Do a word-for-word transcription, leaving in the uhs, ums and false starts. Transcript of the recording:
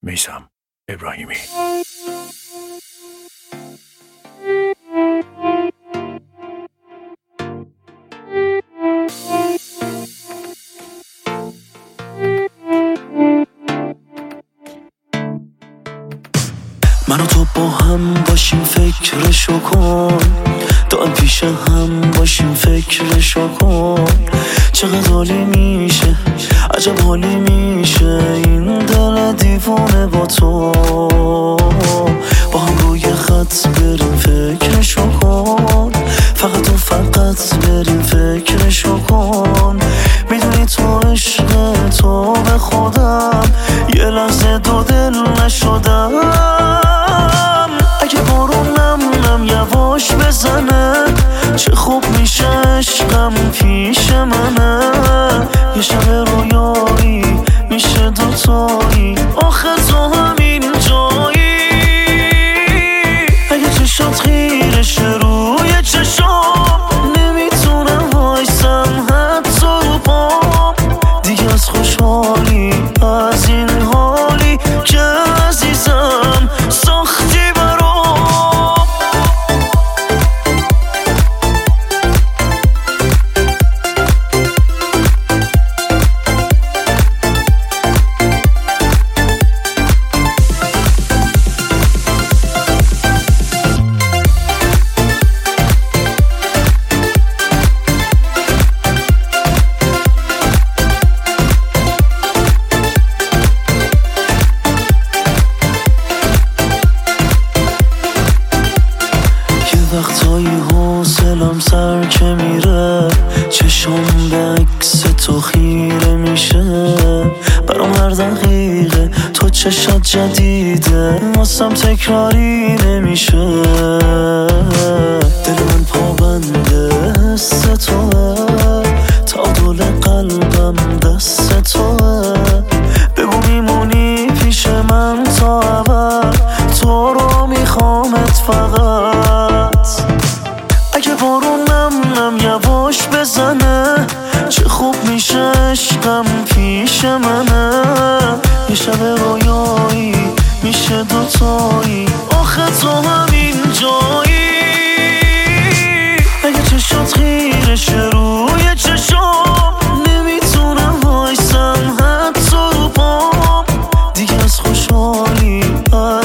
میثم ابراهیمی. من و تو با هم باشیم فکرشو کن، دائم پیش هم باشیم فکرشو کن. چقدر حالی میشه، عجب حالی میشه این دل دیوونه با تو. با هم روی خط بریم فکرشو کن، فقط و فقط بریم فکرشو کن. میدونی تو عشق تو به خودم یه لحظه دو دل نشدم. اگه بارون نم نم یواش بزنه چه خوب میشه عشقم پیش منه. یه شب رویایی میشه دوتایی، آخه تو همین جایی. اگه چشات خیرش روی چشام نمیتونم وایسم حتی رو پام. دیگه از خوشحالی از این حالی که عزیزم ساختی برام. وقتایی حوصلم سر که میره، چشم به عکس تو خیره میشه. برام هر دقیقه تو چشات جدیده، واسم تکراری نمیشه. دل من پابنده حس توه، تعادل قلبم دست توه. بگو میمونی پیش من تا ابد، تو رو میخوامت فقط. اگه بارون نم نم یواش بزنه چه خوب میشه عشقم پیش منه. یه شب رویایی میشه دوتایی، آخه تو همین جایی. اگه چشات خیرش روی چشام نمیتونم وایسم حتی رو پام. دیگه از خوشحالی